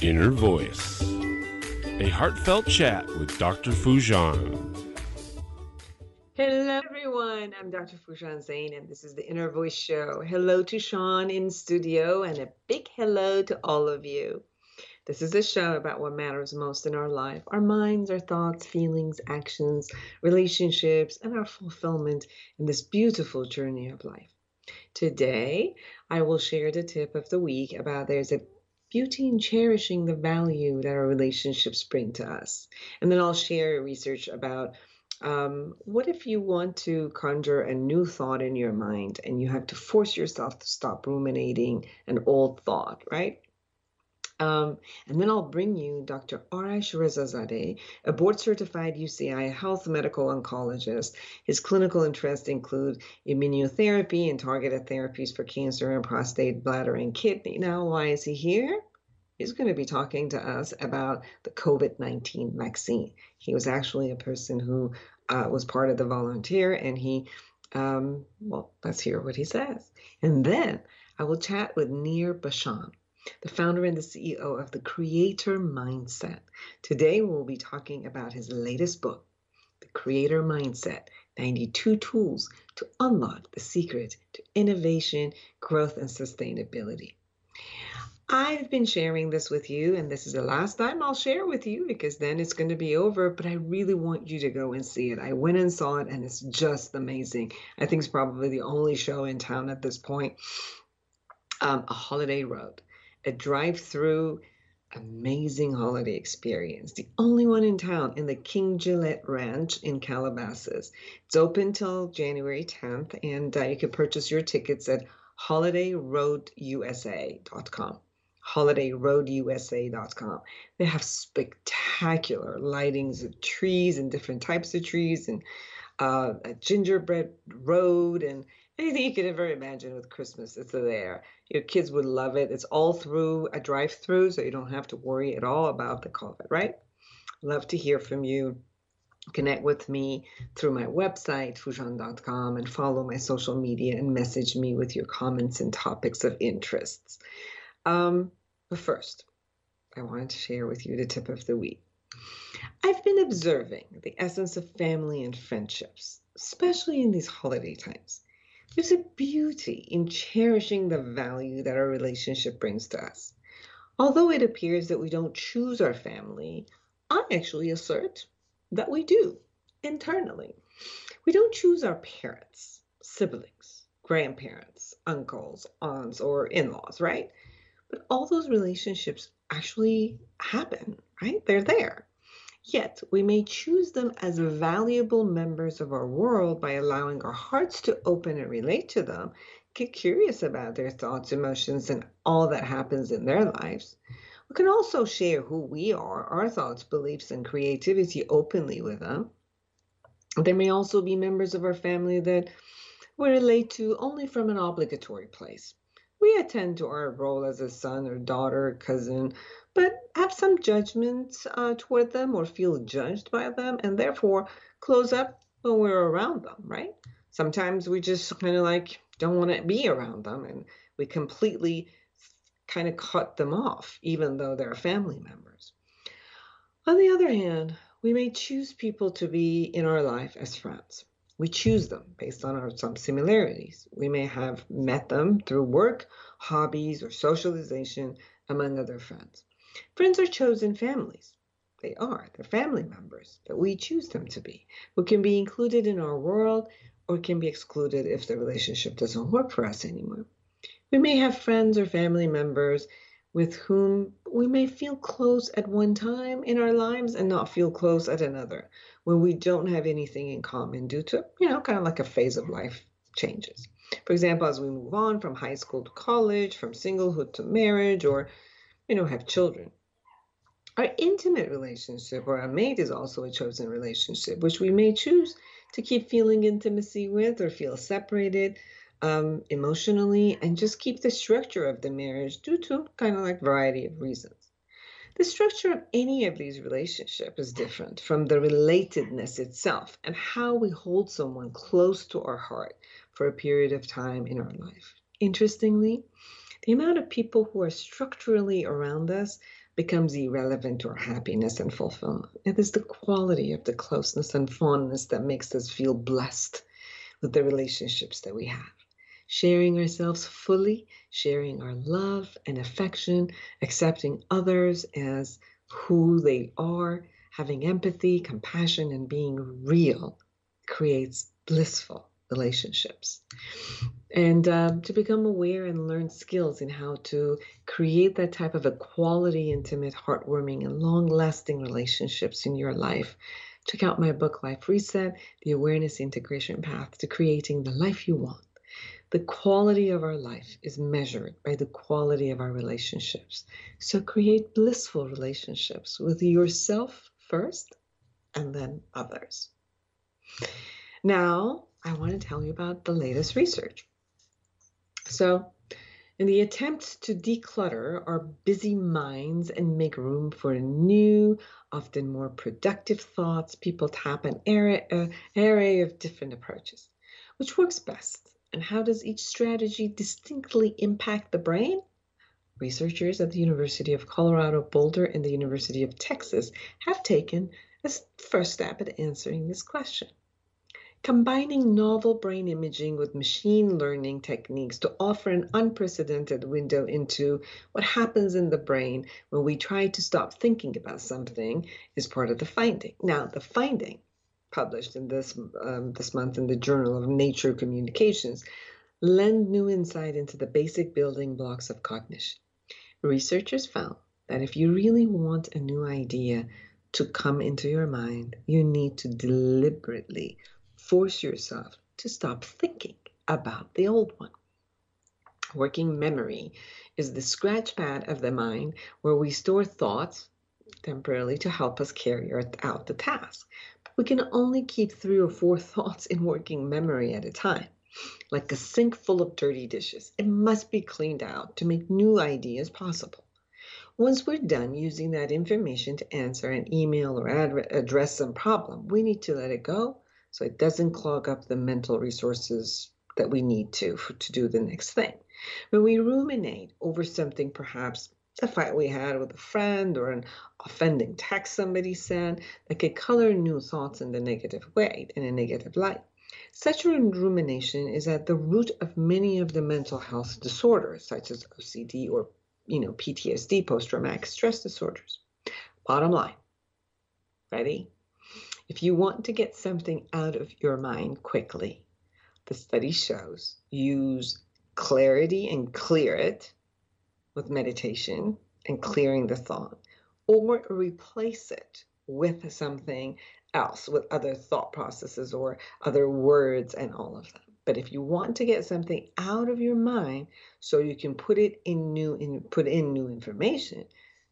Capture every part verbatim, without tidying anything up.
Inner Voice, a heartfelt chat with Doctor Foojan. Hello, everyone. I'm Doctor Fushan Zain, and this is the Inner Voice Show. Hello to Sean in studio, and a big hello to all of you. This is a show about what matters most in our life, our minds, our thoughts, feelings, actions, relationships, and our fulfillment in this beautiful journey of life. Today, I will share the tip of the week about there's a beauty in cherishing the value that our relationships bring to us. And then I'll share research about um, what if you want to conjure a new thought in your mind and you have to force yourself to stop ruminating an old thought, right? Um, and then I'll bring you Doctor Arash Rezazadeh, a board-certified U C I health medical oncologist. His clinical interests include immunotherapy and targeted therapies for cancer and prostate, bladder, and kidney. Now, why is he here? He's going to be talking to us about the COVID nineteen vaccine. He was actually a person who uh, was part of the volunteer, and he, um, well, let's hear what he says. And then I will chat with Nir Bashan, the founder and the C E O of the Creator Mindset. Today, we'll be talking about his latest book, The Creator Mindset, ninety-two Tools to Unlock the Secret to Innovation, Growth, and Sustainability. I've been sharing this with you, and this is the last time I'll share with you because then it's going to be over, but I really want you to go and see it. I went and saw it, and it's just amazing. I think it's probably the only show in town at this point. Um, a holiday road, a drive-through, amazing holiday experience. The only one in town in the King Gillette Ranch in Calabasas. It's open till January tenth, and uh, you can purchase your tickets at holiday road u s a dot com. holiday road u s a dot com. They have spectacular lightings of trees and different types of trees and uh, a gingerbread road and anything you could ever imagine with Christmas. It's there. Your kids would love it. It's all through a drive-through, so you don't have to worry at all about the COVID, right? Love to hear from you. Connect with me through my website, fushan dot com, and follow my social media and message me with your comments and topics of interests. Um, but first, I wanted to share with you the tip of the week. I've been observing the essence of family and friendships, especially in these holiday times. There's a beauty in cherishing the value that our relationship brings to us. Although it appears that we don't choose our family, I actually assert that we do internally. We don't choose our parents, siblings, grandparents, uncles, aunts, or in-laws, right? But all those relationships actually happen, right? They're there. Yet, we may choose them as valuable members of our world by allowing our hearts to open and relate to them, get curious about their thoughts, emotions, and all that happens in their lives. We can also share who we are, our thoughts, beliefs, and creativity openly with them. There may also be members of our family that we relate to only from an obligatory place. We attend to our role as a son or daughter, or cousin, but have some judgment uh, toward them or feel judged by them and therefore close up when we're around them, right? Sometimes we just kind of like don't want to be around them and we completely kind of cut them off, even though they're family members. On the other hand, we may choose people to be in our life as friends. We choose them based on our, some similarities. We may have met them through work, hobbies, or socialization, among other friends. Friends are chosen families. They are. They're family members that we choose them to be, who can be included in our world or can be excluded if the relationship doesn't work for us anymore. We may have friends or family members with whom we may feel close at one time in our lives and not feel close at another, when we don't have anything in common due to, you know, kind of like a phase of life changes. For example, as we move on from high school to college, from singlehood to marriage, or, you know, have children. Our intimate relationship or our mate is also a chosen relationship, which we may choose to keep feeling intimacy with or feel separated um, emotionally and just keep the structure of the marriage due to kind of like variety of reasons. The structure of any of these relationships is different from the relatedness itself and how we hold someone close to our heart for a period of time in our life. Interestingly, the amount of people who are structurally around us becomes irrelevant to our happiness and fulfillment. It is the quality of the closeness and fondness that makes us feel blessed with the relationships that we have. Sharing ourselves fully, sharing our love and affection, accepting others as who they are, having empathy, compassion, and being real creates blissful relationships. And um, to become aware and learn skills in how to create that type of a quality, intimate, heartwarming, and long-lasting relationships in your life, check out my book, Life Reset, The Awareness Integration Path to Creating the Life You Want. The quality of our life is measured by the quality of our relationships. So create blissful relationships with yourself first and then others. Now, I want to tell you about the latest research. So, in the attempt to declutter our busy minds and make room for new, often more productive thoughts, people tap an array, uh, array of different approaches. Which works best? And how does each strategy distinctly impact the brain? Researchers at the University of Colorado Boulder and the University of Texas have taken a first step at answering this question. Combining novel brain imaging with machine learning techniques to offer an unprecedented window into what happens in the brain when we try to stop thinking about something is part of the finding. Now, the finding, published in this um, this month in the Journal of Nature Communications, lend new insight into the basic building blocks of cognition. Researchers found that if you really want a new idea to come into your mind, you need to deliberately force yourself to stop thinking about the old one. Working memory is the scratch pad of the mind where we store thoughts temporarily to help us carry out the task. But we can only keep three or four thoughts in working memory at a time. Like a sink full of dirty dishes, it must be cleaned out to make new ideas possible. Once we're done using that information to answer an email or ad- address some problem, we need to let it go so it doesn't clog up the mental resources that we need to for, to do the next thing. When we ruminate over something, perhaps a fight we had with a friend or an offending text somebody sent, that could color new thoughts in the negative way, in a negative light. Such rumination is at the root of many of the mental health disorders, such as O C D or you know, P T S D, post-traumatic stress disorders. Bottom line, ready? If you want to get something out of your mind quickly, the study shows use clarity and clear it with meditation and clearing the thought, or replace it with something else, with other thought processes or other words and all of them. But if you want to get something out of your mind so you can put it in new in put in new information,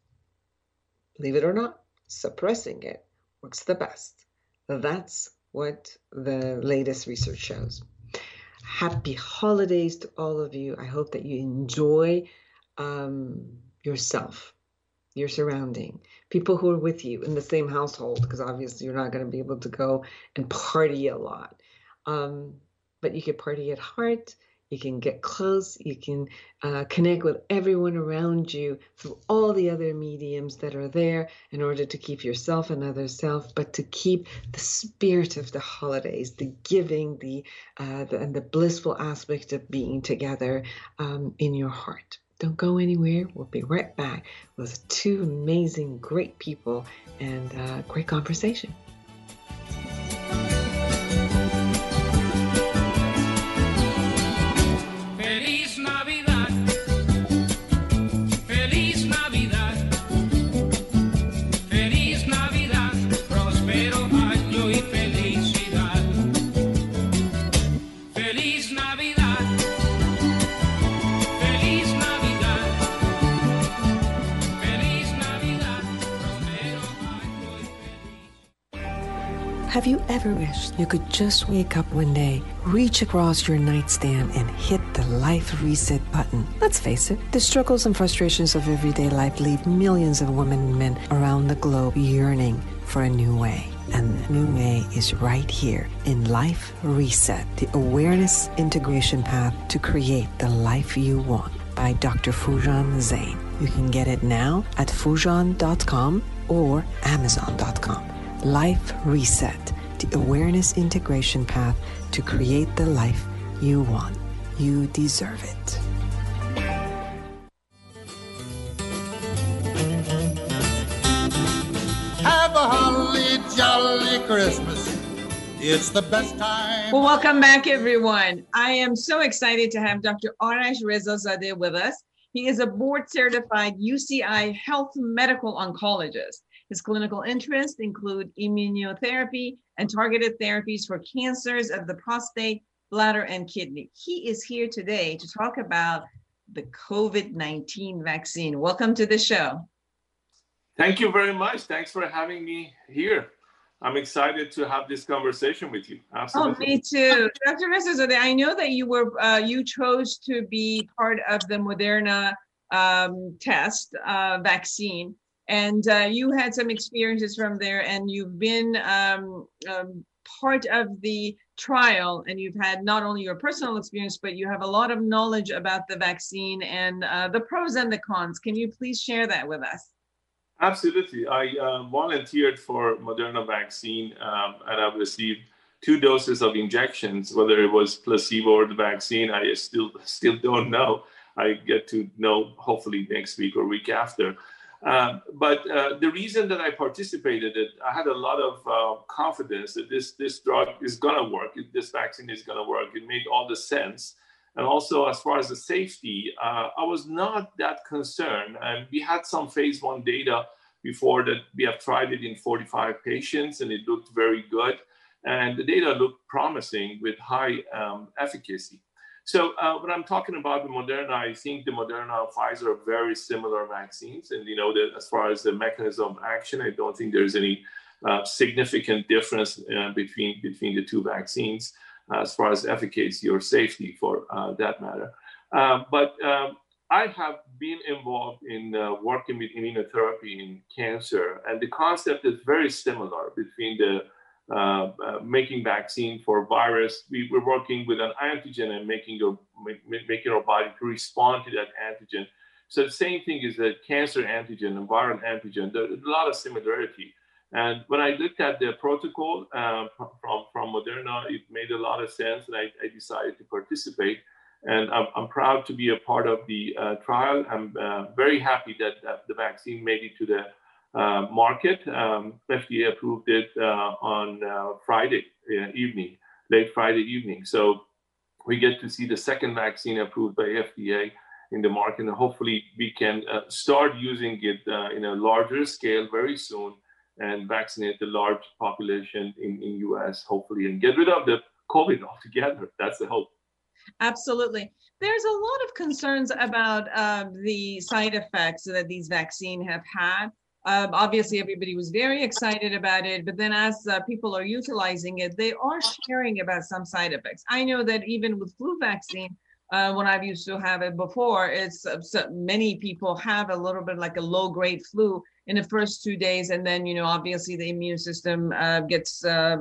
believe it or not, suppressing it works the best. That's what the latest research shows. Happy holidays to all of you. I hope that you enjoy um, yourself, your surrounding, people who are with you in the same household, because obviously you're not going to be able to go and party a lot. Um, but you can party at heart, you can get close, you can uh, connect with everyone around you through all the other mediums that are there in order to keep yourself another self, but to keep the spirit of the holidays, the giving, the, uh, the and the blissful aspect of being together um, in your heart. Don't go anywhere. We'll be right back with two amazing, great people and uh, great conversation. Have you ever wished you could just wake up one day, reach across your nightstand, and hit the life reset button? Let's face it, the struggles and frustrations of everyday life leave millions of women and men around the globe yearning for a new way. And the new way is right here in Life Reset, the awareness integration path to create the life you want by Doctor Foojan Zeine. You can get it now at fujian dot com or amazon dot com. Life Reset, the awareness integration path to create the life you want. You deserve it. Have a holly jolly Christmas. It's the best time. Well, welcome back, everyone. I am so excited to have Doctor Arash Rezazadeh with us. He is a board-certified U C I health medical oncologist. His clinical interests include immunotherapy and targeted therapies for cancers of the prostate, bladder, and kidney. He is here today to talk about the COVID nineteen vaccine. Welcome to the show. Thank you very much. Thanks for having me here. I'm excited to have this conversation with you. Absolutely. Oh, me too. Doctor Rezazadeh, I know that you were uh, you chose to be part of the Moderna um, test uh, vaccine, and uh, you had some experiences from there, and you've been um, um, part of the trial, and you've had not only your personal experience, but you have a lot of knowledge about the vaccine and uh, the pros and the cons. Can you please share that with us? Absolutely. I uh, volunteered for Moderna vaccine um, and I've received two doses of injections, whether it was placebo or the vaccine. I still still don't know. I get to know hopefully next week or week after. Um, but uh, the reason that I participated, it, I had a lot of uh, confidence that this, this drug is going to work. This vaccine is going to work. It made all the sense. And also, as far as the safety, uh, I was not that concerned. And we had some phase one data before that we have tried it in forty-five patients, and it looked very good. And the data looked promising with high um, efficacy. So uh, when I'm talking about the Moderna, I think the Moderna and Pfizer are very similar vaccines. And, you know, the, as far as the mechanism of action, I don't think there's any uh, significant difference uh, between, between the two vaccines. As far as efficacy or safety for uh, that matter. Uh, but um, I have been involved in uh, working with immunotherapy in cancer, and the concept is very similar between the uh, uh, making vaccine for virus. We were working with an antigen and making, your, making our body to respond to that antigen. So the same thing is that cancer antigen and viral antigen, there's a lot of similarity. And when I looked at the protocol uh, from, from Moderna, it made a lot of sense, and I, I decided to participate. And I'm, I'm proud to be a part of the uh, trial. I'm uh, very happy that, that the vaccine made it to the uh, market. Um, F D A approved it uh, on uh, Friday uh, evening, late Friday evening. So we get to see the second vaccine approved by F D A in the market, and hopefully we can uh, start using it uh, in a larger scale very soon, and vaccinate the large population in, in U S, hopefully, and get rid of the COVID altogether. That's the hope. Absolutely. There's a lot of concerns about uh, the side effects that these vaccines have had. Um, obviously, everybody was very excited about it, but then as uh, people are utilizing it, they are sharing about some side effects. I know that even with flu vaccine, uh, when I've used to have it before, it's uh, so many people have a little bit like a low-grade flu in the first two days, and then, you know, obviously the immune system uh, gets uh,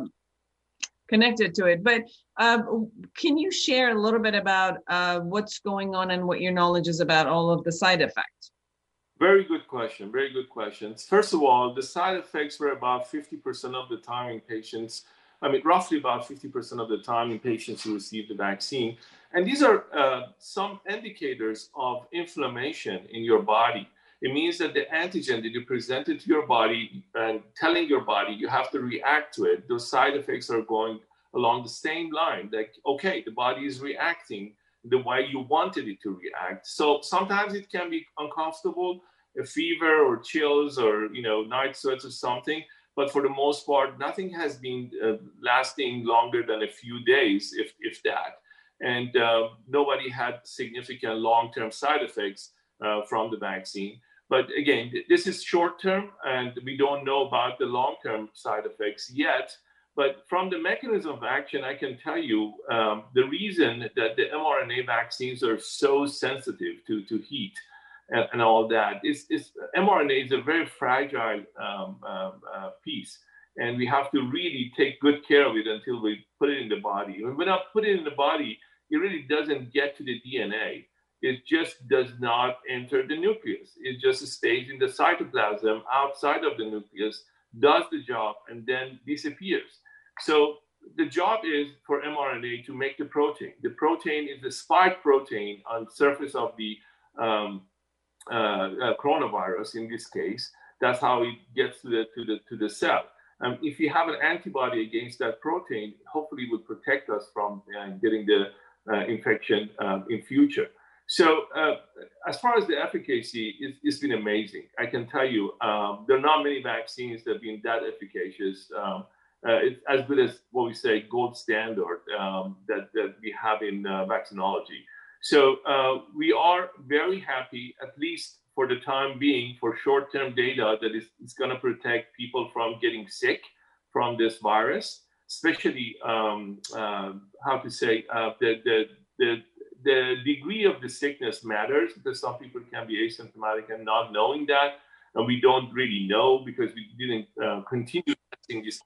connected to it. But uh, can you share a little bit about uh, what's going on and what your knowledge is about all of the side effects? Very good question. Very good questions. First of all, the side effects were about fifty percent of the time in patients. I mean, roughly about fifty percent of the time in patients who receive the vaccine. And these are uh, some indicators of inflammation in your body. It means that the antigen that you presented to your body and telling your body you have to react to it, those side effects are going along the same line. Like, okay, the body is reacting the way you wanted it to react. So sometimes it can be uncomfortable, a fever or chills or, you know, night sweats or something. But for the most part, nothing has been uh, lasting longer than a few days, if, if that. And uh, nobody had significant long-term side effects uh, from the vaccine. But again, this is short-term, and we don't know about the long-term side effects yet. But from the mechanism of action, I can tell you um, the reason that the mRNA vaccines are so sensitive to, to heat and, and all that is, is mRNA is a very fragile um, uh, uh, piece. And we have to really take good care of it until we put it in the body. When we not put it in the body, it really doesn't get to the D N A. It just does not enter the nucleus. It just stays in the cytoplasm outside of the nucleus, does the job, and then disappears. So the job is for mRNA to make the protein. The protein is the spike protein on the surface of the um, uh, uh, coronavirus in this case. That's how it gets to the to the to the cell. Um, if you have an antibody against that protein, hopefully it will protect us from uh, getting the uh, infection um, in future. So uh, as far as the efficacy, it's, it's been amazing. I can tell you, um, there are not many vaccines that have been that efficacious. Um, uh, it's as good as what we say gold standard um, that, that we have in uh, vaccinology. So uh, we are very happy, at least for the time being, for short-term data that is, is going to protect people from getting sick from this virus, especially um, uh, how to say uh, the, the, the, the degree of the sickness matters, because some people can be asymptomatic and not knowing that. And we don't really know because we didn't uh, continue testing this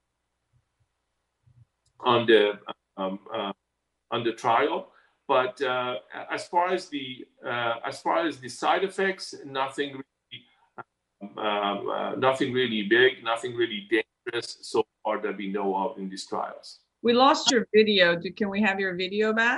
on the, um, uh, on the trial. But uh, as far as the uh, as far as the side effects, nothing really, um, uh, nothing really big, nothing really dangerous so far that we know of in these trials. We lost your video. Can we have your video back?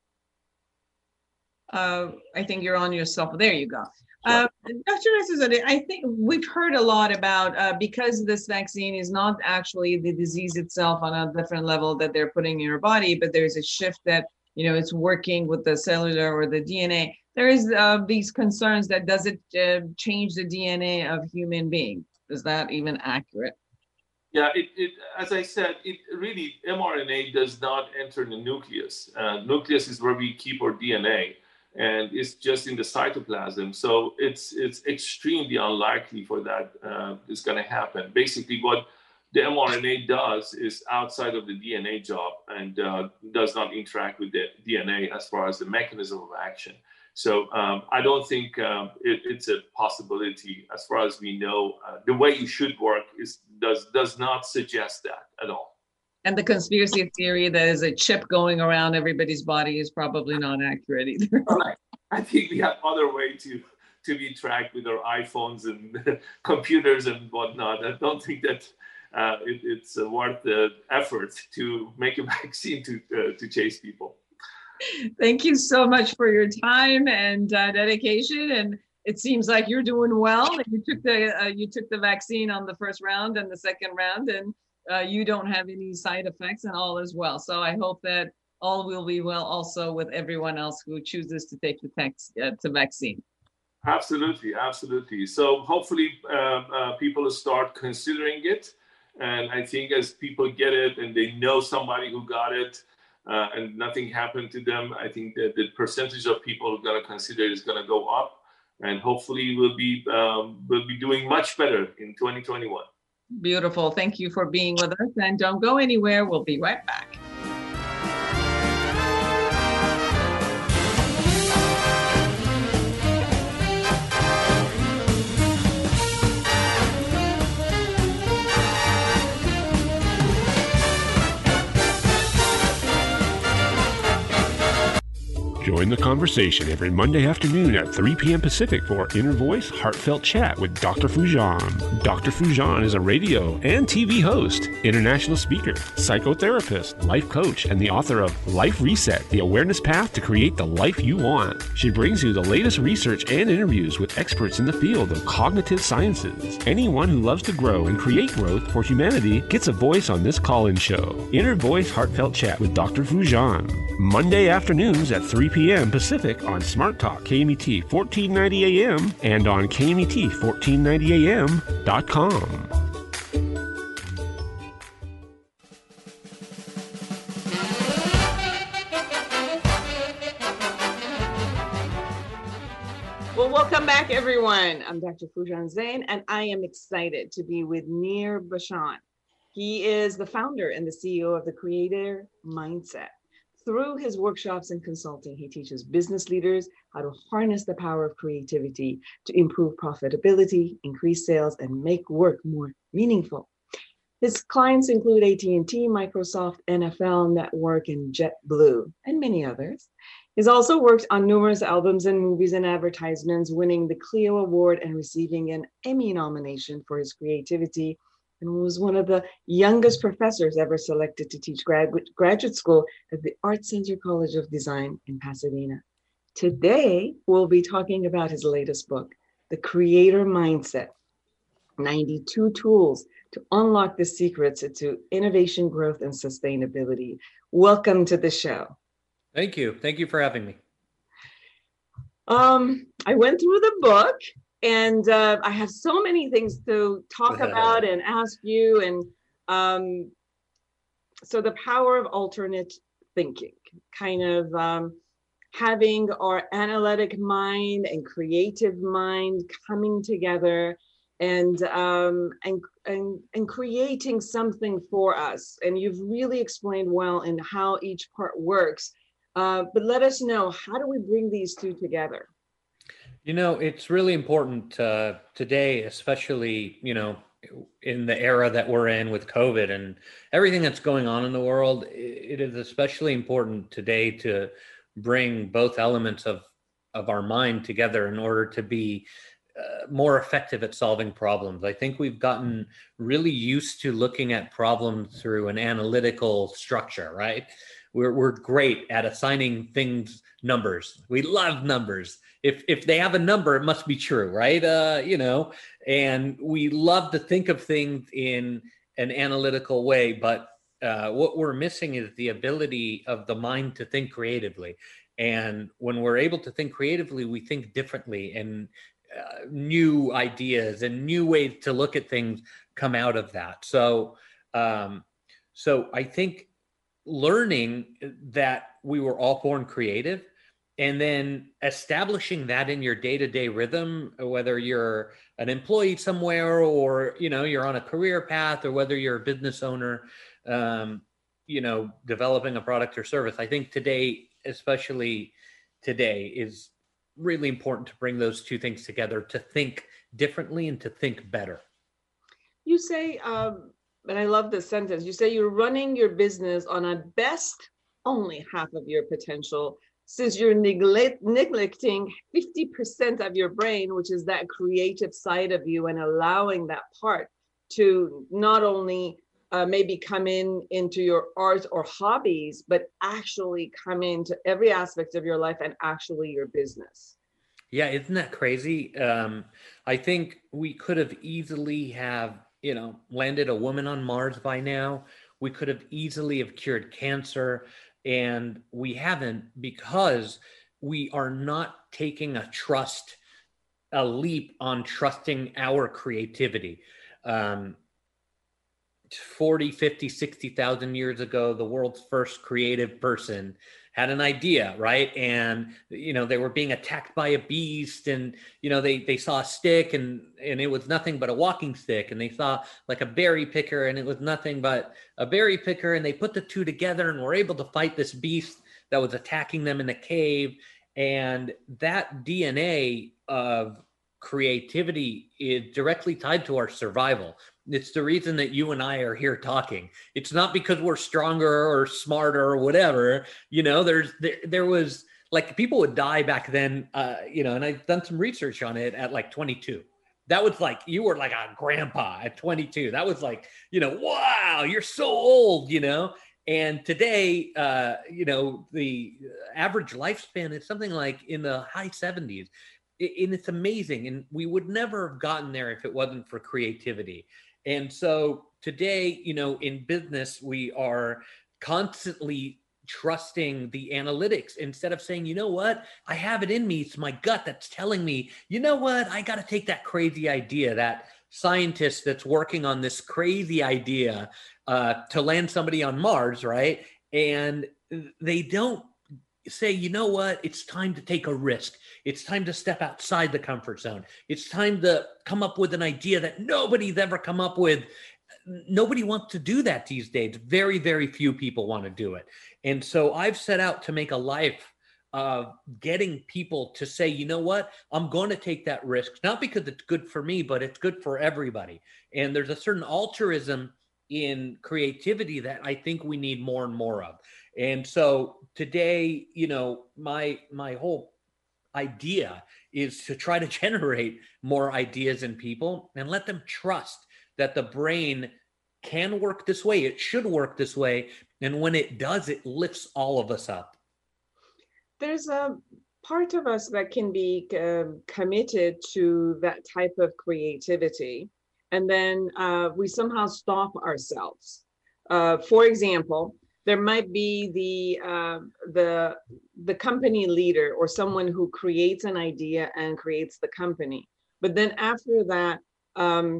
Uh, I think you're on yourself. There you go. Uh, Doctor Nasser, I think we've heard a lot about uh, because this vaccine is not actually the disease itself on a different level that they're putting in your body, but there's a shift that you know, it's working with the cellular or the D N A. There is uh, these concerns that does it uh, change the D N A of human beings? Is that even accurate? Yeah, it, it as I said, it really, mRNA does not enter the nucleus. Uh, nucleus is where we keep our D N A, and it's just in the cytoplasm. So it's it's extremely unlikely for that uh, is going to happen. Basically, what the mRNA does is outside of the D N A job and uh, does not interact with the D N A as far as the mechanism of action. So um, I don't think um, it, it's a possibility as far as we know. Uh, the way it should work is does does not suggest that at all. And the conspiracy theory that is a chip going around everybody's body is probably not accurate either. Right. I think we have other way to to be tracked with our iPhones and computers and whatnot. I don't think that Uh, it, it's uh, worth the effort to make a vaccine to uh, to chase people. Thank you so much for your time and uh, dedication. And it seems like you're doing well. You took the uh, you took the vaccine on the first round and the second round, and uh, you don't have any side effects and all as well. So I hope that all will be well also with everyone else who chooses to take the text, uh, the vaccine. Absolutely, absolutely. So hopefully uh, uh, people will start considering it. And I think as people get it and they know somebody who got it uh, and nothing happened to them, I think that the percentage of people who are going to consider it is going to go up. And hopefully we'll be, um, we'll be doing much better in twenty twenty-one. Beautiful. Thank you for being with us. And don't go anywhere. We'll be right back. Join the conversation every Monday afternoon at three p.m. Pacific for Inner Voice Heartfelt Chat with Doctor Foojan. Doctor Foojan is a radio and T V host, international speaker, psychotherapist, life coach, and the author of Life Reset, The Awareness Path to Create the Life You Want. She brings you the latest research and interviews with experts in the field of cognitive sciences. Anyone who loves to grow and create growth for humanity gets a voice on this call-in show. Inner Voice Heartfelt Chat with Doctor Foojan. Monday afternoons at three p.m. Pacific on Smart Talk K M E T fourteen ninety A M and on K M E T fourteen ninety A M dot com. Well, welcome back, everyone. I'm Doctor Foojan Zeine, and I am excited to be with Nir Bashan. He is the founder and the C E O of the Creator Mindset. Through his workshops and consulting, he teaches business leaders how to harness the power of creativity to improve profitability, increase sales, and make work more meaningful. His clients include A T and T, Microsoft, N F L Network, and JetBlue, and many others. He's also worked on numerous albums and movies and advertisements, winning the Clio Award and receiving an Emmy nomination for his creativity, and was one of the youngest professors ever selected to teach grad- graduate school at the Art Center College of Design in Pasadena. Today, we'll be talking about his latest book, The Creator Mindset, ninety-two Tools to Unlock the Secrets to Innovation, Growth, and Sustainability. Welcome to the show. Thank you. Thank you for having me. Um, I went through the book, and uh, I have so many things to talk about and ask you. And um, so the power of alternate thinking, kind of um, having our analytic mind and creative mind coming together and um, and and and creating something for us. And you've really explained well in how each part works. Uh, but let us know, how do we bring these two together? You know, it's really important uh, today, especially, you know, in the era that we're in with COVID and everything that's going on in the world. It is especially important today to bring both elements of, of our mind together in order to be uh, more effective at solving problems. I think we've gotten really used to looking at problems through an analytical structure, right? We're, we're great at assigning things numbers. We love numbers. If if they have a number, it must be true, right? Uh, you know, and we love to think of things in an analytical way, but uh, what we're missing is the ability of the mind to think creatively. And when we're able to think creatively, we think differently, and uh, new ideas and new ways to look at things come out of that. So, um, so I think learning that we were all born creative and then establishing that in your day-to-day rhythm, whether you're an employee somewhere or, you know, you're on a career path, or whether you're a business owner, um, you know, developing a product or service. I think today, especially today, is really important to bring those two things together, to think differently and to think better. You say, um, and I love this sentence, you say you're running your business on a best only half of your potential, since you're neglect, neglecting fifty percent of your brain, which is that creative side of you, and allowing that part to not only uh, maybe come in into your art or hobbies, but actually come into every aspect of your life and actually your business. Yeah, isn't that crazy? Um, I think we could have easily have, you know, landed a woman on Mars by now. We could have easily have cured cancer, and we haven't, because we are not taking a trust, a leap on trusting our creativity. Um, forty, fifty, sixty thousand years ago, the world's first creative person had an idea, right? And, you know, they were being attacked by a beast, and, you know, they, they saw a stick, and, and it was nothing but a walking stick. And they saw like a berry picker, and it was nothing but a berry picker. And they put the two together and were able to fight this beast that was attacking them in the cave. And that D N A of creativity is directly tied to our survival. It's the reason that you and I are here talking. It's not because we're stronger or smarter or whatever. You know, there's there, there was like, people would die back then, uh, you know, and I've done some research on it at like twenty-two. That was like, you were like a grandpa at twenty-two. That was like, you know, wow, you're so old, you know. And today, uh, you know, the average lifespan is something like in the high seventies. And it's amazing. And we would never have gotten there if it wasn't for creativity. And so today, you know, in business, we are constantly trusting the analytics instead of saying, you know what, I have it in me. It's my gut that's telling me, you know what, I got to take that crazy idea, that scientist that's working on this crazy idea uh, to land somebody on Mars, right? And they don't say, you know what, it's time to take a risk. It's time to step outside the comfort zone. It's time to come up with an idea that nobody's ever come up with. Nobody wants to do that these days. Very, very few people want to do it. And so I've set out to make a life of getting people to say, you know what, I'm going to take that risk, not because it's good for me, but it's good for everybody. And there's a certain altruism in creativity that I think we need more and more of. And so today, you know, my my whole idea is to try to generate more ideas in people and let them trust that the brain can work this way. It should work this way. And when it does, it lifts all of us up. There's a part of us that can be um, committed to that type of creativity. And then uh, we somehow stop ourselves. Uh, for example, there might be the uh, the the company leader or someone who creates an idea and creates the company. But then after that, um,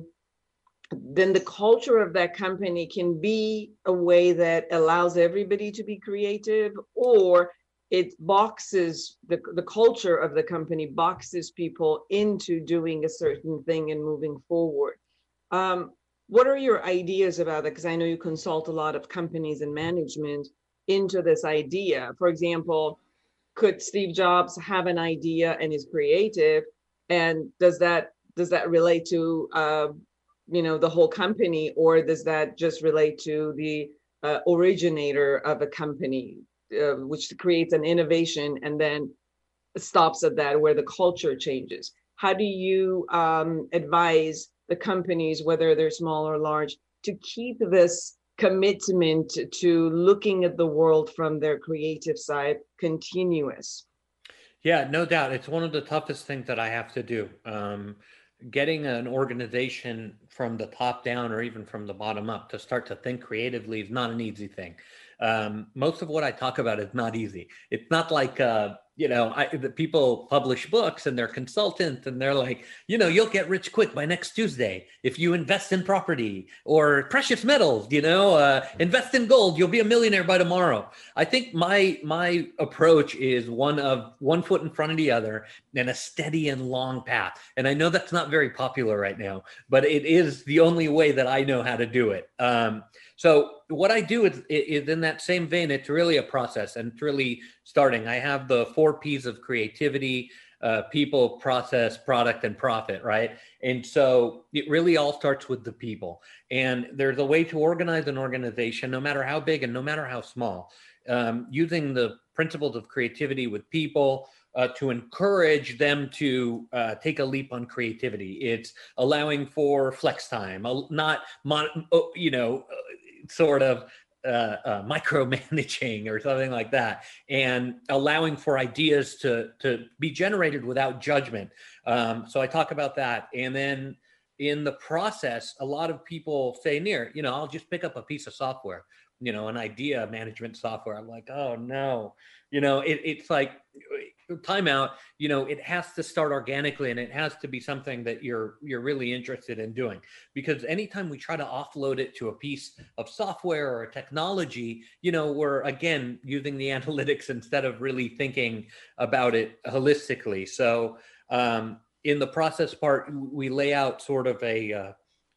then the culture of that company can be a way that allows everybody to be creative, or it boxes the, the culture of the company boxes people into doing a certain thing and moving forward. Um, what are your ideas about that? Because I know you consult a lot of companies and management into this idea. For example, could Steve Jobs have an idea and is creative? And does that does that relate to uh, you know, the whole company, or does that just relate to the uh, originator of a company, uh, which creates an innovation and then stops at that, where the culture changes? How do you um, advise the companies, whether they're small or large, to keep this commitment to looking at the world from their creative side continuous? Yeah, no doubt. It's one of the toughest things that I have to do. Um, getting an organization from the top down or even from the bottom up to start to think creatively is not an easy thing. Um, most of what I talk about is not easy. It's not like, uh, you know, I, the people publish books and they're consultants and they're like, you know, you'll get rich quick by next Tuesday if you invest in property or precious metals, you know, uh, invest in gold, you'll be a millionaire by tomorrow. I think my my approach is one of one foot in front of the other and a steady and long path. And I know that's not very popular right now, but it is the only way that I know how to do it. Um, so what I do is, is in that same vein, it's really a process, and it's really starting. I have the four P's of creativity: uh, people, process, product, and profit, right? And so it really all starts with the people. And there's a way to organize an organization, no matter how big and no matter how small, um, using the principles of creativity with people uh, to encourage them to uh, take a leap on creativity. It's allowing for flex time, not, mon- you know, sort of uh, uh, micromanaging or something like that, and allowing for ideas to to be generated without judgment. Um, so I talk about that. And then in the process, a lot of people say, Nir, you know, I'll just pick up a piece of software, you know, an idea management software. I'm like, oh no, you know, it, it's like, timeout, you know, it has to start organically, and it has to be something that you're you're really interested in doing. Because anytime we try to offload it to a piece of software or technology, you know, we're again using the analytics instead of really thinking about it holistically. So um, in the process part, we lay out sort of a uh,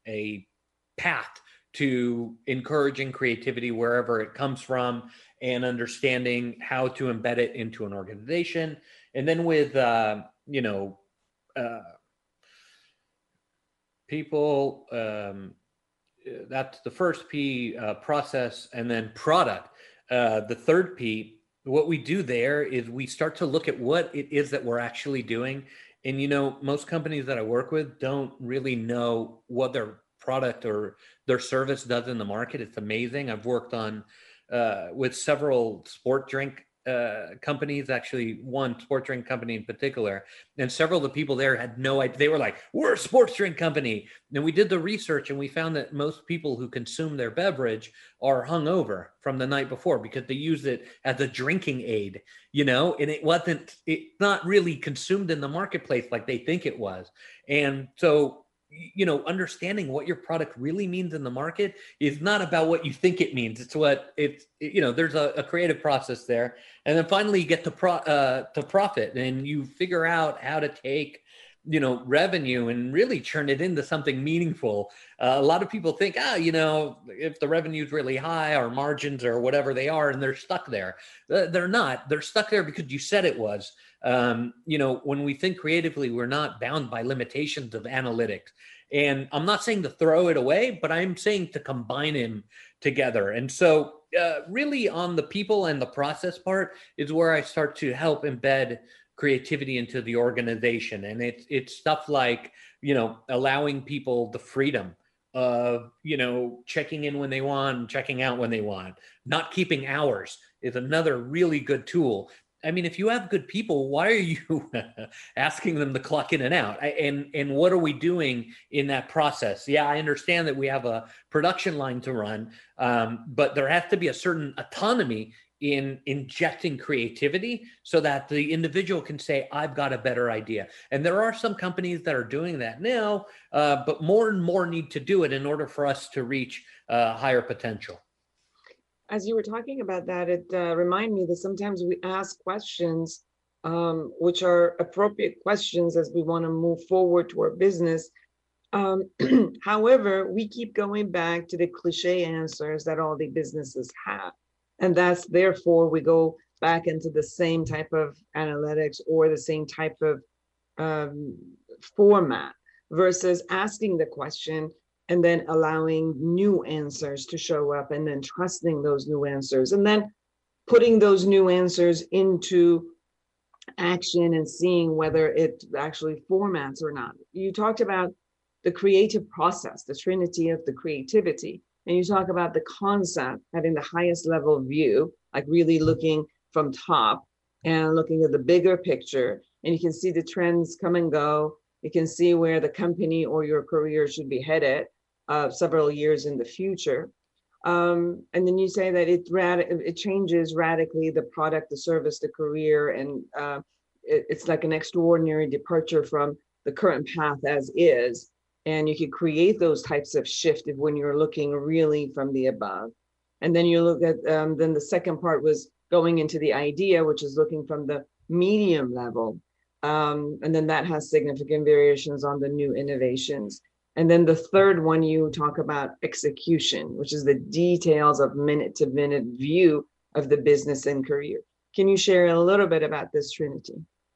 a path to encouraging creativity wherever it comes from, and understanding how to embed it into an organization. And then with, uh, you know, uh, people, um, that's the first P, uh, process, and then product. Uh, the third P, what we do there is we start to look at what it is that we're actually doing. And, you know, most companies that I work with don't really know what their product or their service does in the market. It's amazing. I've worked on uh, with several sport drink uh, companies, actually one sport drink company in particular, and several of the people there had no idea. They were like, we're a sports drink company. And we did the research and we found that most people who consume their beverage are hungover from the night before because they use it as a drinking aid, you know, and it wasn't, it's not really consumed in the marketplace like they think it was. And so, you know, understanding what your product really means in the market is not about what you think it means. It's what it's, you know, there's a, a creative process there. And then finally you get to pro, uh, to profit, and you figure out how to take you know, revenue and really churn it into something meaningful. Uh, a lot of people think, ah, you know, if the revenue is really high, our margins or whatever they are, and they're stuck there. Uh, they're not. They're stuck there because you said it was. Um, you know, when we think creatively, we're not bound by limitations of analytics. And I'm not saying to throw it away, but I'm saying to combine them together. And so uh, really on the people and the process part is where I start to help embed creativity into the organization. And it's, it's stuff like, you know, allowing people the freedom of, you know, checking in when they want, checking out when they want. Not keeping hours is another really good tool. I mean, if you have good people, why are you asking them to clock in and out? I, and and what are we doing in that process? Yeah, I understand that we have a production line to run, um, but there has to be a certain autonomy in injecting creativity so that the individual can say, I've got a better idea. And there are some companies that are doing that now, uh, but more and more need to do it in order for us to reach uh, higher potential. As you were talking about that, it uh, reminded me that sometimes we ask questions um, which are appropriate questions as we want to move forward to our business. Um, however, we keep going back to the cliche answers that all the businesses have. And that's therefore we go back into the same type of analytics or the same type of um, format versus asking the question and then allowing new answers to show up and then trusting those new answers and then putting those new answers into action and seeing whether it actually formats or not. You talked about the creative process, the trinity of the creativity, and you talk about the concept having the highest level view, like really looking from top and looking at the bigger picture, and you can see the trends come and go. You can see where the company or your career should be headed Uh, several years in the future. Um, and then you say that it rad- it changes radically the product, the service, the career, and uh, it, it's like an extraordinary departure from the current path as is. And you could create those types of shift if, when you're looking really from the above. And then you look at, um, then the second part was going into the idea, which is looking from the medium level. Um, and then that has significant variations on the new innovations. And then the third one, you talk about execution, which is the details of minute to minute view of the business and career. Can you share a little bit about this trinity?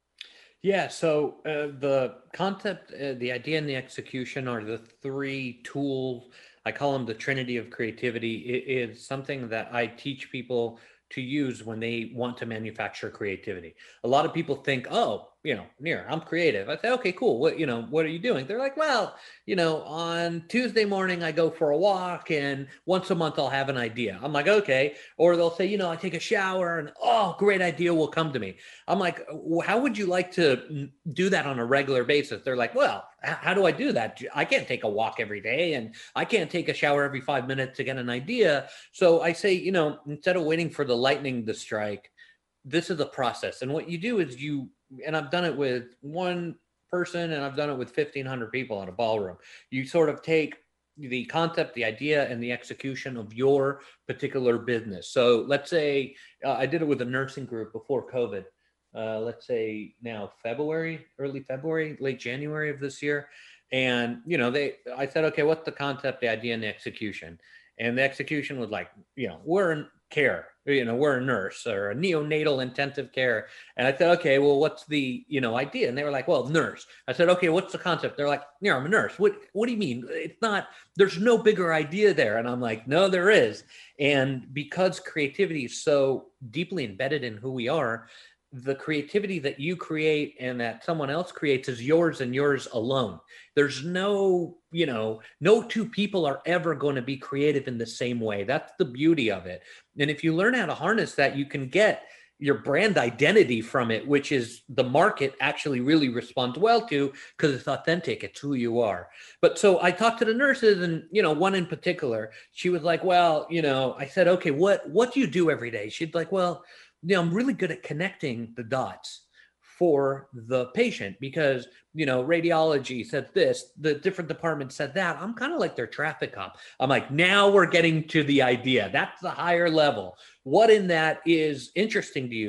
Yeah, so uh, the concept, uh, the idea, and the execution are the three tools. I call them the trinity of creativity. It is something that I teach people to use when they want to manufacture creativity. A lot of people think, oh, you know, Nir, I'm creative. I say, okay, cool. What, you know, what are you doing? They're like, well, you know, on Tuesday morning, I go for a walk and once a month I'll have an idea. I'm like, okay. Or they'll say, you know, I take a shower and, oh, great idea will come to me. I'm like, how would you like to do that on a regular basis? They're like, well, how do I do that? I can't take a walk every day and I can't take a shower every five minutes to get an idea. So I say, you know, instead of waiting for the lightning to strike, this is a process. And what you do is you, and I've done it with one person and I've done it with fifteen hundred people in a ballroom. You sort of take the concept, the idea, and the execution of your particular business. So let's say uh, I did it with a nursing group before COVID. Uh, let's say now February, early February, late January of this year. And, you know, they, I said, okay, what's the concept, the idea, and the execution? And the execution was like, you know, we're in care, you know, we're a nurse or a neonatal intensive care. And I said, okay, well, what's the, you know, idea? And they were like, well, nurse. I said, okay, what's the concept? They're like, yeah, I'm a nurse. What, what do you mean? It's not, there's no bigger idea there. And I'm like, no, there is. And because creativity is so deeply embedded in who we are, the creativity that you create and that someone else creates is yours and yours alone. There's no, you know, no two people are ever going to be creative in the same way. That's the beauty of it. And if you learn how to harness that, you can get your brand identity from it, which is the market actually really responds well to because it's authentic. It's who you are. But so I talked to the nurses and, you know, one in particular, she was like, well, you know, I said, okay, what, what do you do every day? She'd like, well, you know, I'm really good at connecting the dots for the patient because, you know, radiology said this, the different departments said that. I'm kind of like their traffic cop. I'm like, now we're getting to the idea. That's the higher level. What in that is interesting to you?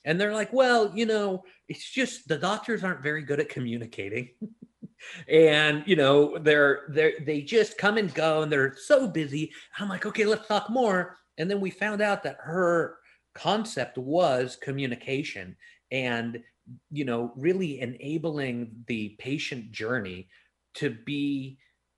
And they're like, well, you know, it's just the doctors aren't very good at communicating. And, you know, they're, they're, they just come and go and they're so busy. I'm like, okay, let's talk more. And then we found out that her concept was communication and, you know, really enabling the patient journey to be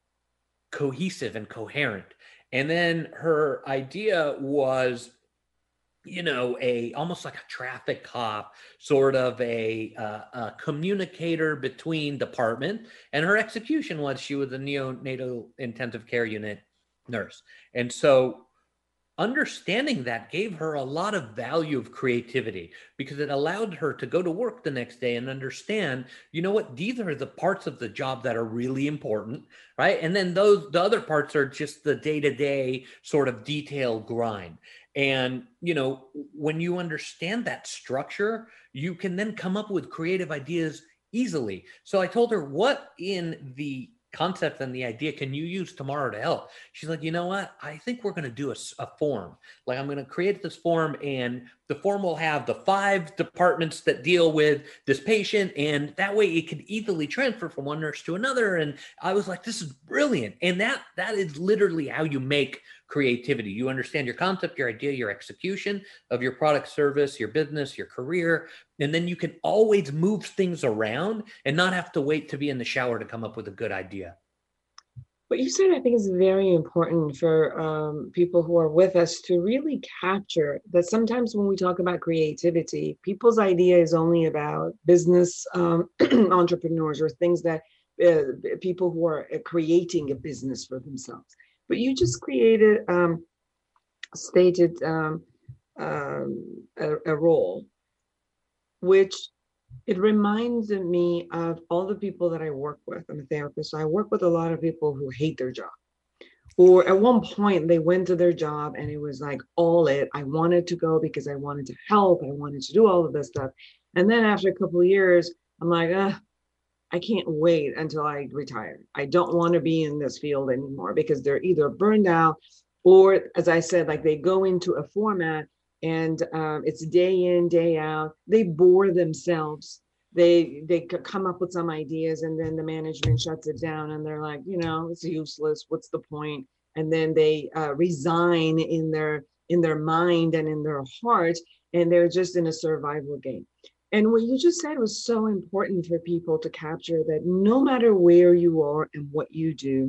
cohesive and coherent. And then her idea was, you know, a almost like a traffic cop, sort of a, uh, a communicator between department. And her execution was she was a neonatal intensive care unit nurse. And so understanding that gave her a lot of value of creativity, because it allowed her to go to work the next day and understand, you know what, these are the parts of the job that are really important, right? And then those, the other parts are just the day-to-day sort of detail grind. And, you know, when you understand that structure, you can then come up with creative ideas easily. So I told her, what in the concept and the idea can you use tomorrow to help? She's like, you know what? I think we're going to do a, a form. Like, I'm going to create this form, and the form will have the five departments that deal with this patient. And that way it could easily transfer from one nurse to another. And I was like, this is brilliant. And that, that is literally how you make creativity. You understand your concept, your idea, your execution of your product, service, your business, your career. And then you can always move things around and not have to wait to be in the shower to come up with a good idea. What you said, I think, is very important for um, people who are with us to really capture that. Sometimes when we talk about creativity, people's idea is only about business um, entrepreneurs or things that uh, people who are creating a business for themselves. But you just created, um, stated um, um, a, a role, which it reminded me of all the people that I work with. I'm a therapist, so I work with a lot of people who hate their job. Or at one point they went to their job and it was like all it. I wanted to go because I wanted to help. I wanted to do all of this stuff. And then after a couple of years, I'm like, uh, I can't wait until I retire. I don't want to be in this field anymore, because they're either burned out or, as I said, like they go into a format and um, it's day in, day out. They bore themselves. They they come up with some ideas and then the management shuts it down and they're like, you know, it's useless. What's the point? And then they uh, resign in their in their mind and in their heart, and they're just in a survival game. And what you just said was so important for people to capture, that no matter where you are and what you do,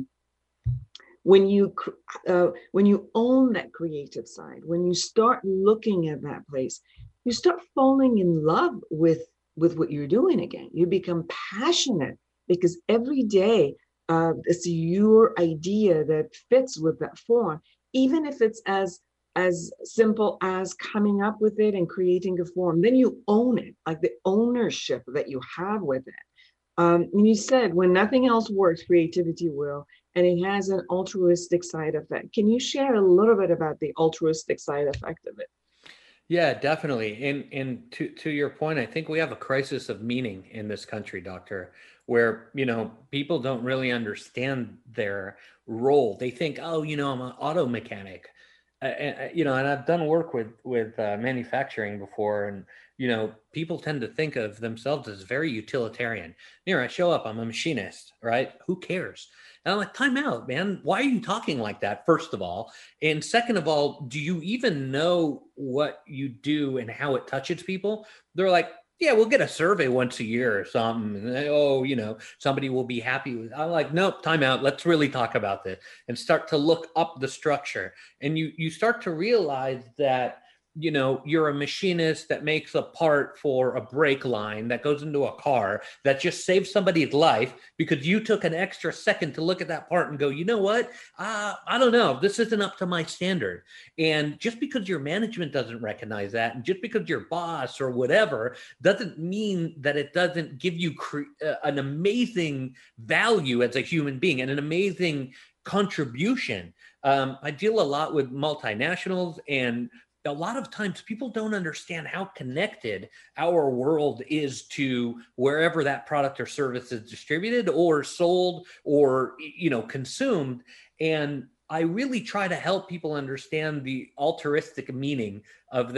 when you uh, when you own that creative side, when you start looking at that place, you start falling in love with, with what you're doing again. You become passionate because every day uh, it's your idea that fits with that form, even if it's as as simple as coming up with it and creating a form. Then you own it, like the ownership that you have with it. Um, and you said when nothing else works, creativity will, and it has an altruistic side effect. Can you share a little bit about the altruistic side effect of it? Yeah, definitely. And and to, to your point, I think we have a crisis of meaning in this country, Doctor, where, you know, people don't really understand their role. They think, oh, you know, I'm an auto mechanic. Uh, you know, and I've done work with with uh, manufacturing before, and you know, people tend to think of themselves as very utilitarian. Here, I show up, I'm a machinist, right? Who cares? And I'm like, time out, man. Why are you talking like that? First of all, and second of all, do you even know what you do and how it touches people? They're like, yeah, we'll get a survey once a year or something. And they, oh, you know, somebody will be happy with. I'm like, nope, time out. Let's really talk about this and start to look up the structure. And you you start to realize that, you know, you're a machinist that makes a part for a brake line that goes into a car that just saves somebody's life because you took an extra second to look at that part and go, you know what? Uh, I don't know. This isn't up to my standard. And just because your management doesn't recognize that, and just because your boss or whatever, doesn't mean that it doesn't give you cre- uh, an amazing value as a human being and an amazing contribution. Um, I deal a lot with multinationals, and a lot of times people don't understand how connected our world is to wherever that product or service is distributed or sold or, you know, consumed. And I really try to help people understand the altruistic meaning of their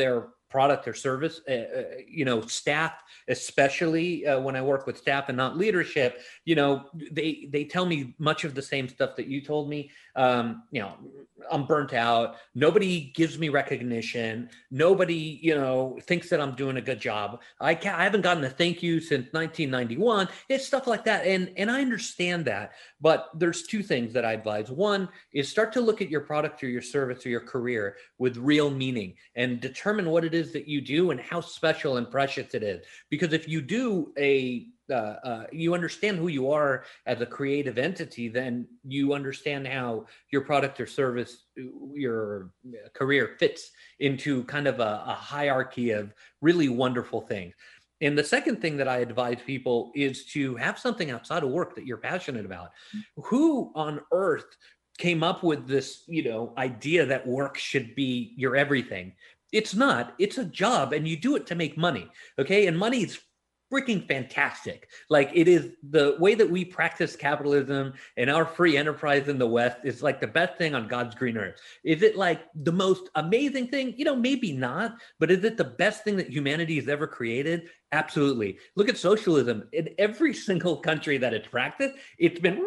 product or service, uh, uh, you know, staff, especially uh, when I work with staff and not leadership, you know, they, they tell me much of the same stuff that you told me. Um, you know, I'm burnt out. Nobody gives me recognition. Nobody, you know, thinks that I'm doing a good job. I can't, I haven't gotten a thank you since nineteen ninety-one. It's stuff like that. And, and I understand that, but there's two things that I advise. One is start to look at your product or your service or your career with real meaning and determine what it is that you do and how special and precious it is. Because if you do a Uh, uh, you understand who you are as a creative entity, then you understand how your product or service, your career fits into kind of a, a hierarchy of really wonderful things. And the second thing that I advise people is to have something outside of work that you're passionate about. Who on earth came up with this, you know, idea that work should be your everything? It's not. It's a job, and you do it to make money. Okay, and money is freaking fantastic. Like, it is the way that we practice capitalism and our free enterprise in the West is like the best thing on God's green earth. Is it like the most amazing thing? You know, maybe not, but is it the best thing that humanity has ever created? Absolutely. Look at socialism. In every single country that it's practiced, it's been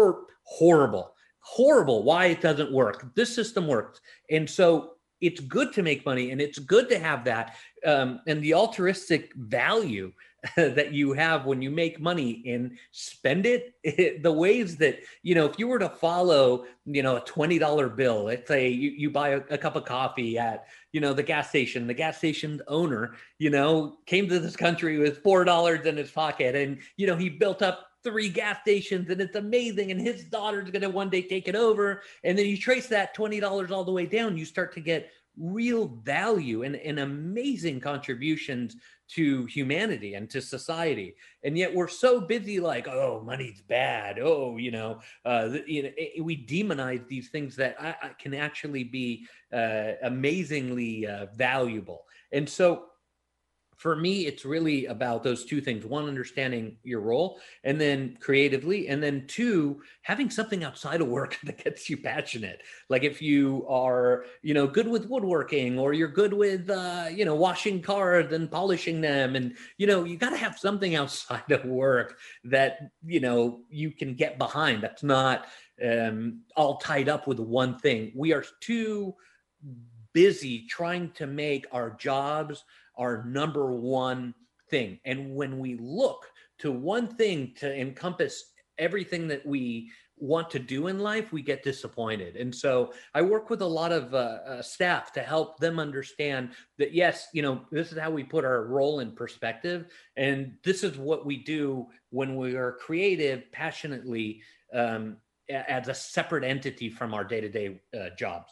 horrible, horrible. Why it doesn't work. This system works. And so it's good to make money, and it's good to have that. Um, and the altruistic value that you have when you make money and spend it, it, the ways that, you know, if you were to follow, you know, a twenty dollar bill, let's say you, you buy a, a cup of coffee at, you know, the gas station, the gas station owner, you know, came to this country with four dollars in his pocket, and, you know, he built up three gas stations, and it's amazing, and his daughter's going to one day take it over. And then you trace that twenty dollars all the way down, you start to get real value and, and amazing contributions to humanity and to society. And yet we're so busy like, oh, money's bad. Oh, you know, uh, you know, it, we demonize these things that I, I can actually be uh, amazingly uh, valuable. And so for me, it's really about those two things. One, understanding your role, and then creatively, and then two, having something outside of work that gets you passionate. Like if you are, you know, good with woodworking, or you're good with, uh, you know, washing cars and polishing them. And, you know, you got to have something outside of work that, you know, you can get behind. That's not um, all tied up with one thing. We are too busy trying to make our jobs our number one thing. And when we look to one thing to encompass everything that we want to do in life, we get disappointed. And so I work with a lot of uh, uh, staff to help them understand that, yes, you know, this is how we put our role in perspective. And this is what we do when we are creative, passionately, um, as a separate entity from our day-to-day uh, jobs.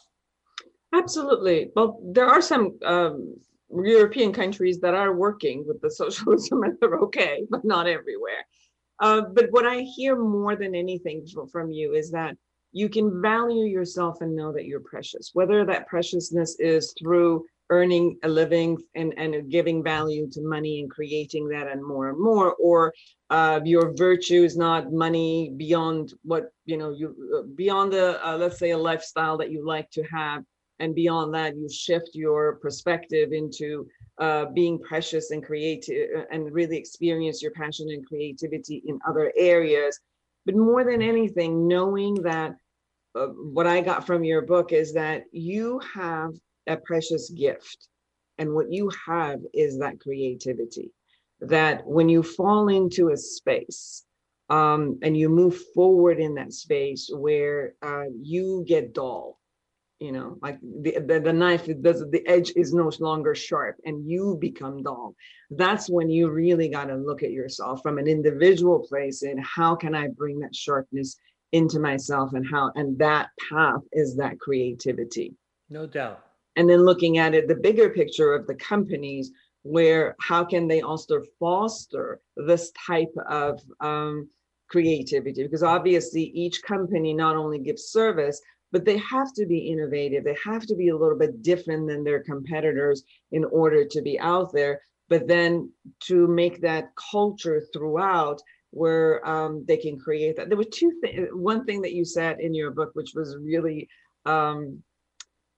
Absolutely. Well, there are some um, European countries that are working with the socialism, and they're okay, but not everywhere. Uh, but what I hear more than anything from you is that you can value yourself and know that you're precious, whether that preciousness is through earning a living and, and giving value to money and creating that and more and more, or uh, your virtue is not money beyond what, you know, you uh, beyond the, uh, let's say, a lifestyle that you like to have. And beyond that, you shift your perspective into uh, being precious and creative, and really experience your passion and creativity in other areas. But more than anything, knowing that uh, what I got from your book is that you have a precious gift. And what you have is that creativity, that when you fall into a space um, and you move forward in that space where uh, you get dull, you know, like the, the, the knife, it does, the edge is no longer sharp and you become dull. That's when you really got to look at yourself from an individual place and how can I bring that sharpness into myself, and how, and that path is that creativity. No doubt. And then looking at it, the bigger picture of the companies, where how can they also foster this type of um, creativity? Because obviously each company not only gives service, but they have to be innovative. They have to be a little bit different than their competitors in order to be out there. But then to make that culture throughout where um, they can create that. There were two things. One thing that you said in your book, which was really, um,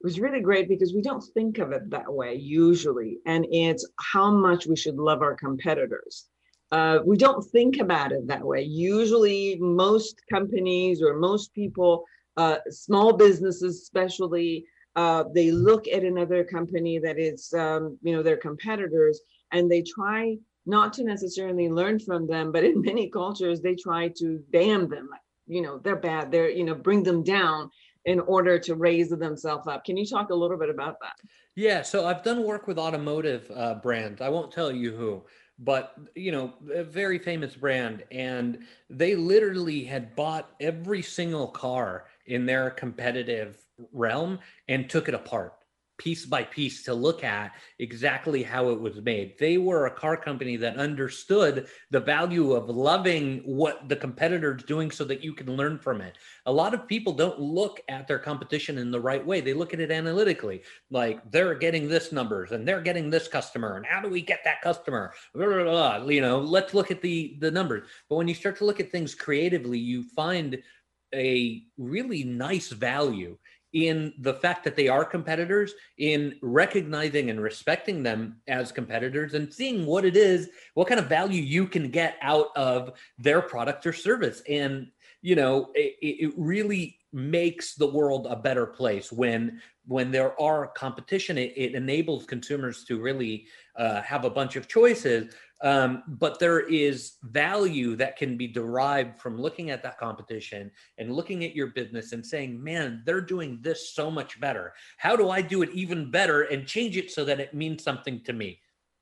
was really great because we don't think of it that way usually. And it's how much we should love our competitors. Uh, we don't think about it that way. Usually most companies or most people, uh, small businesses especially, uh, they look at another company that is, um, you know, their competitors, and they try not to necessarily learn from them, but in many cultures, they try to damn them. You know, they're bad, they're, you know, bring them down in order to raise themselves up. Can you talk a little bit about that? Yeah, so I've done work with automotive uh, brands. I won't tell you who, but you know, a very famous brand, and they literally had bought every single car in their competitive realm and took it apart piece by piece to look at exactly how it was made. They were a car company that understood the value of loving what the competitor's doing so that you can learn from it. A lot of people don't look at their competition in the right way. They look at it analytically, like they're getting this numbers and they're getting this customer, and how do we get that customer? Blah, blah, blah. You know, let's look at the the numbers. But when you start to look at things creatively, you find a really nice value in the fact that they are competitors, in recognizing and respecting them as competitors, and seeing what it is, what kind of value you can get out of their product or service. And, you know, it, it really makes the world a better place when when there are competition. It, it enables consumers to really uh, have a bunch of choices. Um, but there is value that can be derived from looking at that competition and looking at your business and saying, man, they're doing this so much better. How do I do it even better and change it so that it means something to me?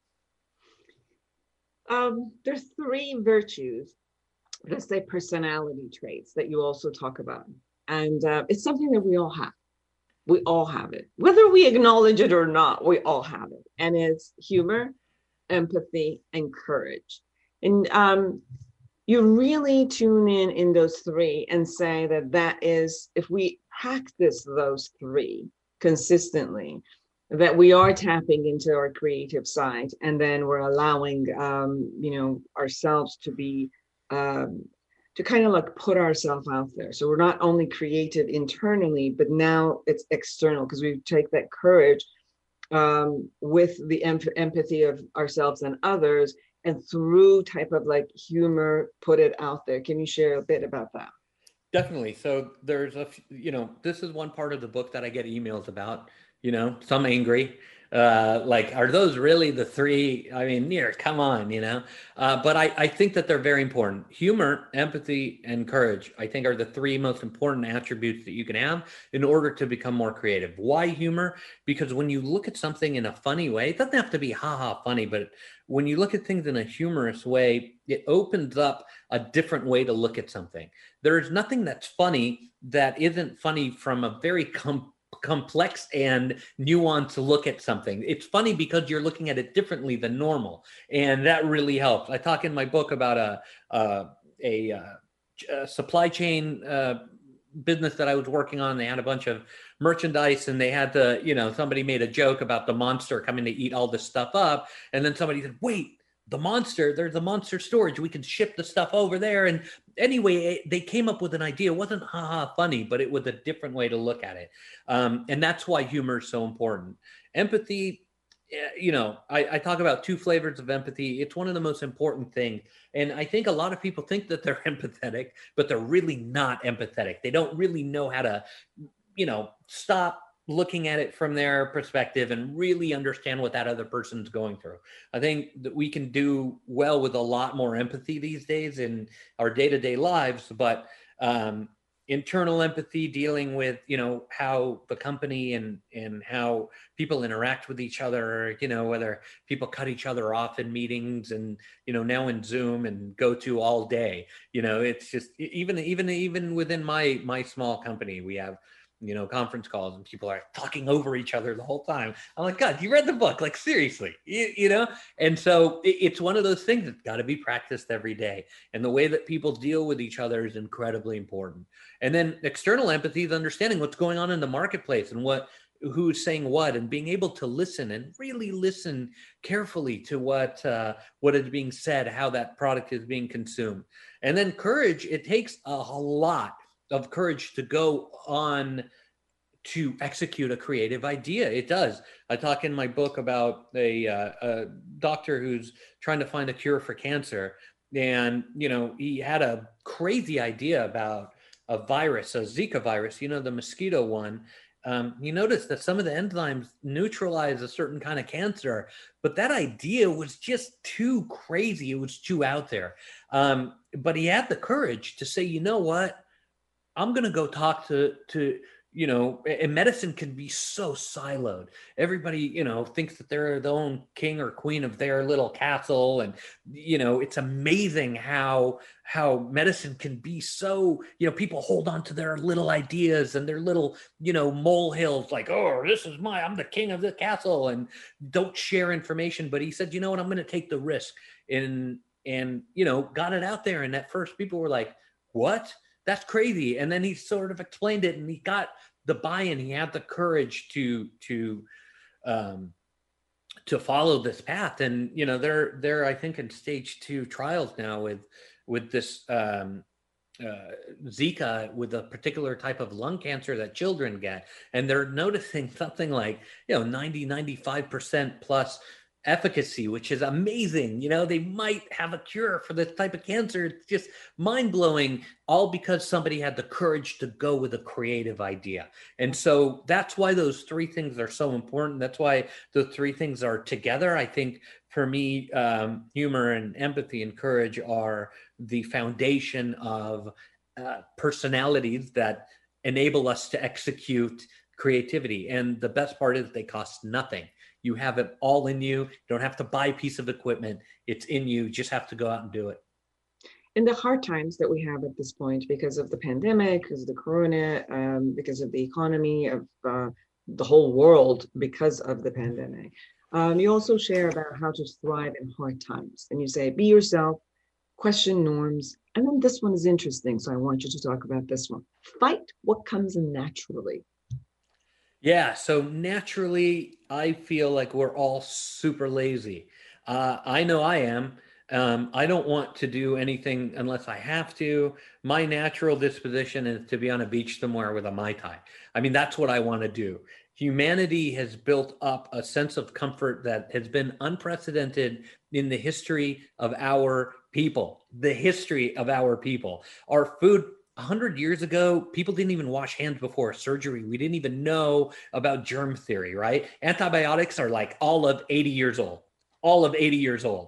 Um, there's three virtues, let's say personality traits, that you also talk about. And uh, it's something that we all have. We all have it. Whether we acknowledge it or not, we all have it. And it's humor, empathy, and courage. And um, you really tune in in those three and say that that is, if we practice those three consistently, that we are tapping into our creative side, and then we're allowing, um, you know, ourselves to be, um, to kind of like put ourselves out there. So we're not only creative internally, but now it's external, because we take that courage um, with the em- empathy of ourselves and others, and through type of like humor, put it out there. Can you share a bit about that? Definitely. So there's a, you know, this is one part of the book that I get emails about, you know, some angry, uh, like, are those really the three? I mean, yeah, come on, you know, uh, but I, I think that they're very important. Humor, empathy, and courage, I think, are the three most important attributes that you can have in order to become more creative. Why humor? Because when you look at something in a funny way, it doesn't have to be haha funny, but when you look at things in a humorous way, it opens up a different way to look at something. There's nothing that's funny that isn't funny from a very com- complex and nuanced look at something. It's funny because you're looking at it differently than normal, and that really helps. I talk in my book about a a, a, a supply chain uh, business that I was working on. They had a bunch of merchandise, and they had to, you know, somebody made a joke about the monster coming to eat all this stuff up, and then somebody said, wait, the monster, there's a monster storage, we can ship the stuff over there. And anyway, they came up with an idea. It wasn't haha funny, but it was a different way to look at it. Um, and that's why humor is so important. Empathy, you know, I, I talk about two flavors of empathy. It's one of the most important things. And I think a lot of people think that they're empathetic, but they're really not empathetic. They don't really know how to, you know, stop looking at it from their perspective and really understand what that other person's going through. I think that we can do well with a lot more empathy these days in our day-to-day lives, but um, internal empathy, dealing with, you know, how the company and, and how people interact with each other, you know, whether people cut each other off in meetings and, you know, now in Zoom and go to all day, you know, it's just even, even, even within my, my small company, we have, you know, conference calls and people are talking over each other the whole time. I'm like, God, you read the book, like seriously, you, you know? And so it, it's one of those things that's got to be practiced every day. And the way that people deal with each other is incredibly important. And then external empathy is understanding what's going on in the marketplace and what, who's saying what, and being able to listen and really listen carefully to what, uh, what is being said, how that product is being consumed. And then courage, it takes a lot of courage to go on to execute a creative idea. It does. I talk in my book about a, uh, a doctor who's trying to find a cure for cancer. And, you know, he had a crazy idea about a virus, a Zika virus, you know, the mosquito one. Um, he noticed that some of the enzymes neutralize a certain kind of cancer, but that idea was just too crazy. It was too out there. Um, but he had the courage to say, you know what? I'm going to go talk to, to, you know, and medicine can be so siloed. Everybody, you know, thinks that they're the own king or queen of their little castle. And, you know, it's amazing how, how medicine can be so, you know, people hold on to their little ideas and their little, you know, molehills, like, oh, this is my, I'm the king of the castle, and don't share information. But he said, you know what, I'm going to take the risk, and, and, you know, got it out there. And at first people were like, what? That's crazy. And then he sort of explained it, and he got the buy-in. He had the courage to to um, to follow this path. And you know, they're they're I think in stage two trials now with with this um, uh, Zika, with a particular type of lung cancer that children get, and they're noticing something like, you know, ninety, ninety-five percent plus efficacy, which is amazing. You know, they might have a cure for this type of cancer. It's just mind-blowing, all because somebody had the courage to go with a creative idea. And so that's why those three things are so important. That's why the three things are together. I think for me, um, humor and empathy and courage are the foundation of uh, personalities that enable us to execute creativity. And the best part is they cost nothing. You have it all in you. You don't have to buy a piece of equipment. It's in you. You just have to go out and do it. In the hard times that we have at this point, because of the pandemic, because of the corona, um, because of the economy of uh, the whole world, because of the pandemic, um, you also share about how to thrive in hard times. And you say, be yourself, question norms. And then this one is interesting, so I want you to talk about this one. Fight what comes naturally. Yeah, so naturally, I feel like we're all super lazy. Uh, I know I am. Um, I don't want to do anything unless I have to. My natural disposition is to be on a beach somewhere with a Mai Tai. I mean, that's what I want to do. Humanity has built up a sense of comfort that has been unprecedented in the history of our people, the history of our people. Our food, one hundred years ago, people didn't even wash hands before surgery. We didn't even know about germ theory, right? Antibiotics are like all of eighty years old, all of eighty years old.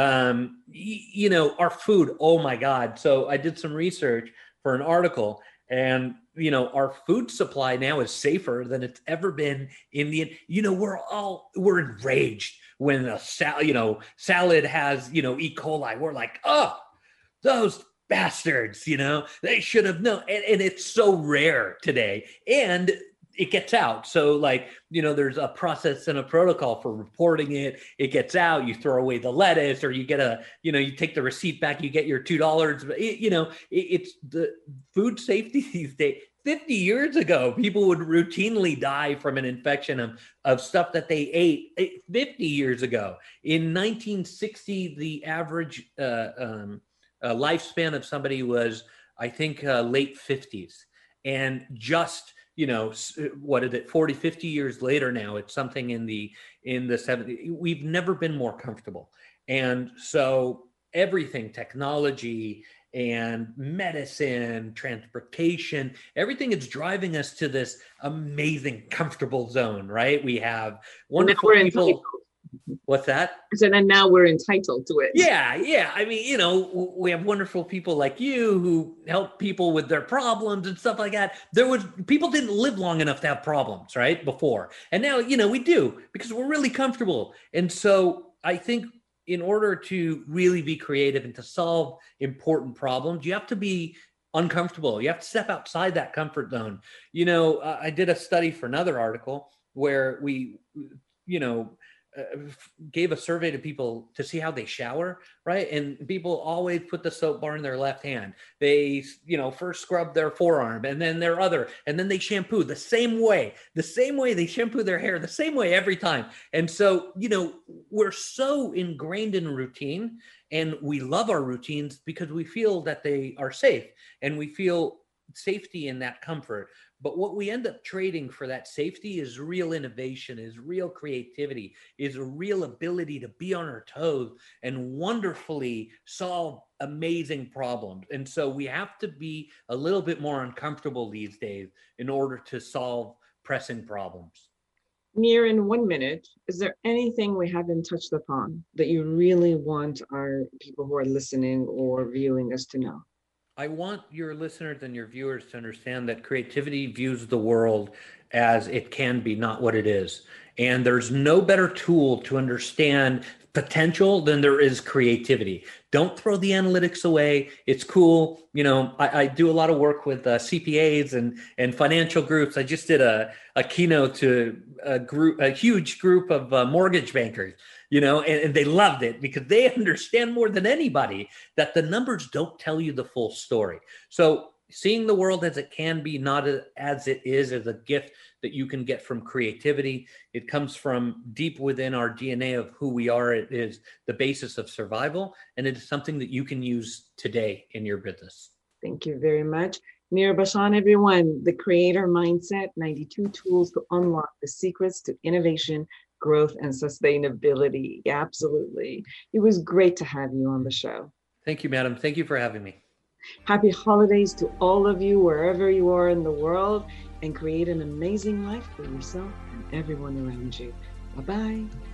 Um, y- you know, our food, oh my God. So I did some research for an article, and, you know, our food supply now is safer than it's ever been in the, you know, we're all, we're enraged when a sal, you know, salad has, you know, E. coli. We're like, oh, those bastards, you know, they should have known. And, and it's so rare today, and it gets out. So like, you know, there's a process and a protocol for reporting it. It gets out, you throw away the lettuce, or you get a, you know, you take the receipt back, you get your two dollars. You know, it, it's the food safety these days. fifty years ago, people would routinely die from an infection of, of stuff that they ate fifty years ago. In nineteen sixty, the average uh, um, Uh, lifespan of somebody was, I think, uh, late fifties. And just, you know, what is it, forty, fifty years later now, it's something in the in the seventies. We've never been more comfortable. And so everything, technology and medicine, transportation, everything is driving us to this amazing, comfortable zone, right? We have wonderful people. Entitled. What's that? So then now we're entitled to it. Yeah, yeah. I mean, you know, we have wonderful people like you who help people with their problems and stuff like that. There was, people didn't live long enough to have problems, right, before. And now, you know, we do, because we're really comfortable. And so I think in order to really be creative and to solve important problems, you have to be uncomfortable. You have to step outside that comfort zone. You know, uh, I did a study for another article where we, you know, Uh, gave a survey to people to see how they shower, right? And people always put the soap bar in their left hand. They, you know, first scrub their forearm and then their other, and then they shampoo the same way, the same way they shampoo their hair, the same way every time. And so, you know, we're so ingrained in routine, and we love our routines because we feel that they are safe, and we feel safety in that comfort. But what we end up trading for that safety is real innovation, is real creativity, is a real ability to be on our toes and wonderfully solve amazing problems. And so we have to be a little bit more uncomfortable these days in order to solve pressing problems. Nir, in one minute, is there anything we haven't touched upon that you really want our people who are listening or viewing us to know? I want your listeners and your viewers to understand that creativity views the world as it can be, not what it is. And there's no better tool to understand potential than there is creativity. Don't throw the analytics away. It's cool. You know, I, I do a lot of work with uh, C P As and, and financial groups. I just did a, a keynote to a group, a huge group of uh, mortgage bankers, you know, and, and they loved it because they understand more than anybody that the numbers don't tell you the full story. So seeing the world as it can be, not as it is, is a gift that you can get from creativity. It comes from deep within our D N A of who we are. It is the basis of survival, and it is something that you can use today in your business. Thank you very much. Nir Bashan, everyone, the Creator Mindset, ninety-two Tools to Unlock the Secrets to Innovation, Growth, and Sustainability. Absolutely. It was great to have you on the show. Thank you, madam. Thank you for having me. Happy holidays to all of you, wherever you are in the world, and create an amazing life for yourself and everyone around you. Bye-bye.